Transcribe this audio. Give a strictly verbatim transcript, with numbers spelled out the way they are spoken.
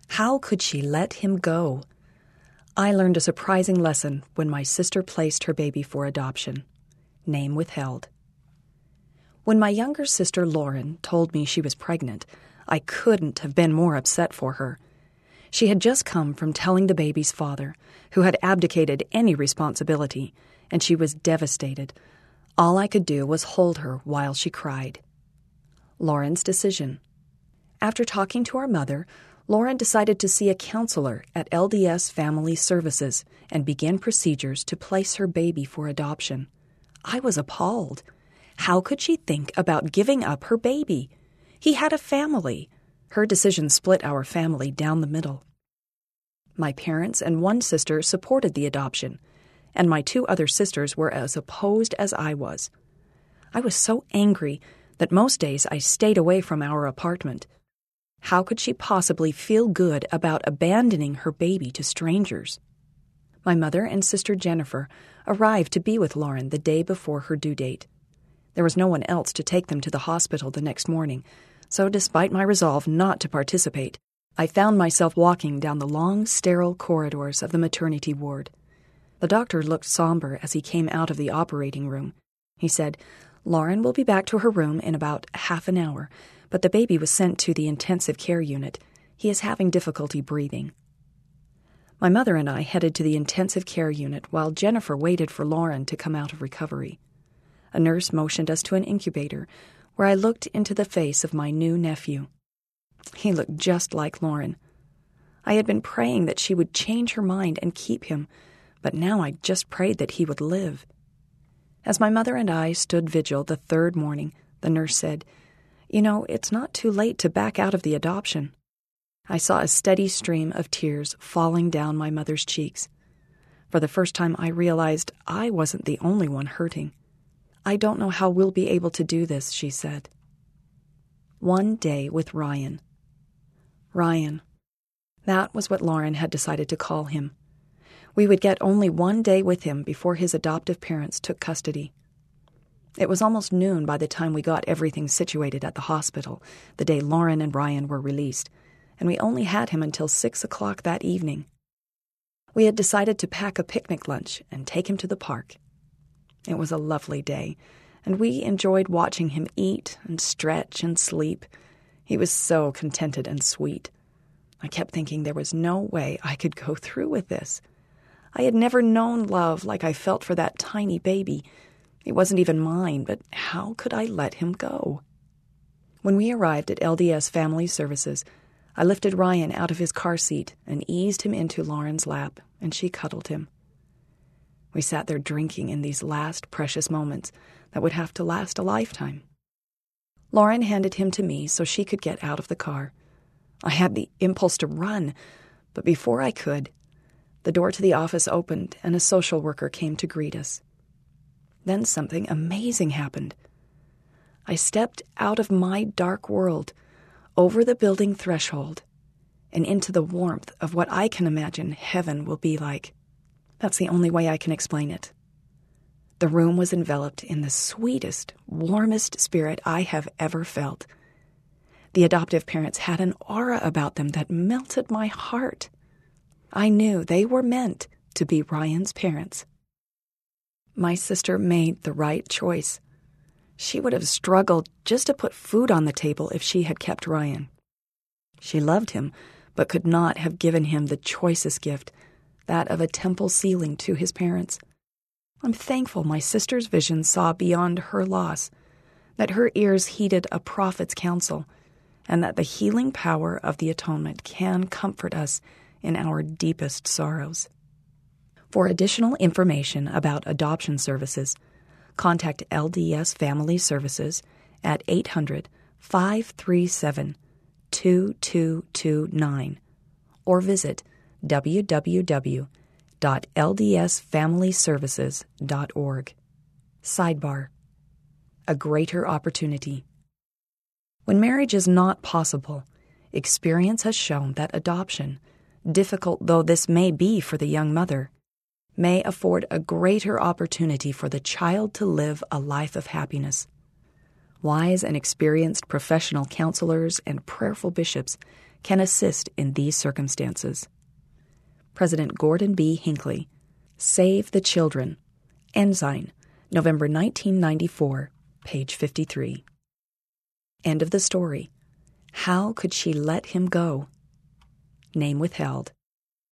How could she let him go? I learned a surprising lesson when my sister placed her baby for adoption. Name withheld. When my younger sister Lauren told me she was pregnant, I couldn't have been more upset for her. She had just come from telling the baby's father, who had abdicated any responsibility, and she was devastated. All I could do was hold her while she cried. Lauren's decision. After talking to our mother, Lauren decided to see a counselor at L D S Family Services and begin procedures to place her baby for adoption. I was appalled. How could she think about giving up her baby? He had a family. Her decision split our family down the middle. My parents and one sister supported the adoption, and my two other sisters were as opposed as I was. I was so angry that most days I stayed away from our apartment. How could she possibly feel good about abandoning her baby to strangers? My mother and sister Jennifer arrived to be with Lauren the day before her due date. There was no one else to take them to the hospital the next morning, so despite my resolve not to participate, I found myself walking down the long, sterile corridors of the maternity ward. The doctor looked somber as he came out of the operating room. He said, "Lauren will be back to her room in about half an hour, but the baby was sent to the intensive care unit. He is having difficulty breathing." My mother and I headed to the intensive care unit while Jennifer waited for Lauren to come out of recovery. A nurse motioned us to an incubator, where I looked into the face of my new nephew. He looked just like Lauren. I had been praying that she would change her mind and keep him, but now I just prayed that he would live. As my mother and I stood vigil the third morning, the nurse said, "You know, it's not too late to back out of the adoption." I saw a steady stream of tears falling down my mother's cheeks. For the first time, I realized I wasn't the only one hurting. "I don't know how we'll be able to do this," she said. One day with Ryan. Ryan. That was what Lauren had decided to call him. We would get only one day with him before his adoptive parents took custody. It was almost noon by the time we got everything situated at the hospital, the day Lauren and Ryan were released, and we only had him until six o'clock that evening. We had decided to pack a picnic lunch and take him to the park. It was a lovely day, and we enjoyed watching him eat and stretch and sleep. He was so contented and sweet. I kept thinking there was no way I could go through with this. I had never known love like I felt for that tiny baby. It wasn't even mine, but how could I let him go? When we arrived at L D S Family Services, I lifted Ryan out of his car seat and eased him into Lauren's lap, and she cuddled him. We sat there drinking in these last precious moments that would have to last a lifetime. Lauren handed him to me so she could get out of the car. I had the impulse to run, but before I could, the door to the office opened and a social worker came to greet us. Then something amazing happened. I stepped out of my dark world, over the building threshold, and into the warmth of what I can imagine heaven will be like. That's the only way I can explain it. The room was enveloped in the sweetest, warmest spirit I have ever felt. The adoptive parents had an aura about them that melted my heart. I knew they were meant to be Ryan's parents. My sister made the right choice. She would have struggled just to put food on the table if she had kept Ryan. She loved him, but could not have given him the choicest gift, that of a temple ceiling to his parents. I'm thankful my sister's vision saw beyond her loss, that her ears heeded a prophet's counsel, and that the healing power of the atonement can comfort us in our deepest sorrows. For additional information about adoption services, contact L D S Family Services at eight hundred, five three seven, two two two nine or visit w w w dot l d s family services dot org. Sidebar: A greater opportunity. When marriage is not possible, experience has shown that adoption, difficult though this may be for the young mother, may afford a greater opportunity for the child to live a life of happiness. Wise and experienced professional counselors and prayerful bishops can assist in these circumstances. President Gordon B. Hinckley, Save the Children, Ensign, November nineteen ninety-four, page fifty-three. End of the story. How could she let him go? Name withheld.